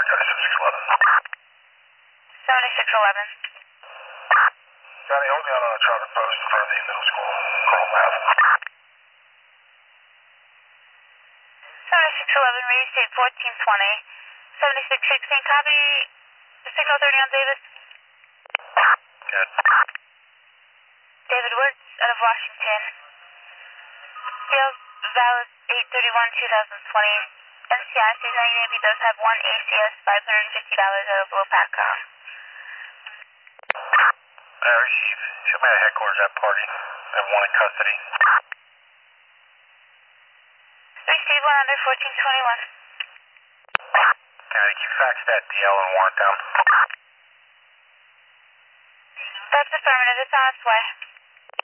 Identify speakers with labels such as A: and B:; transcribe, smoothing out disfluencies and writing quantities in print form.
A: 7611.
B: Johnny, hold me out on a traffic post in front of the middle school. Coral Path.
A: 7611, ready state 1420. 7616, copy the signal 30 on Davis.
B: Good.
A: David Woods out of Washington. Field valid 8/31/2020. NCI states Navy does have one ACS $550 out of Lopatcom.
B: Receive. Show me at headquarters at party. I have one in custody.
A: Receive one under 1421.
B: Can you fax that DL and warrant down?
A: That's affirmative. It's on its way.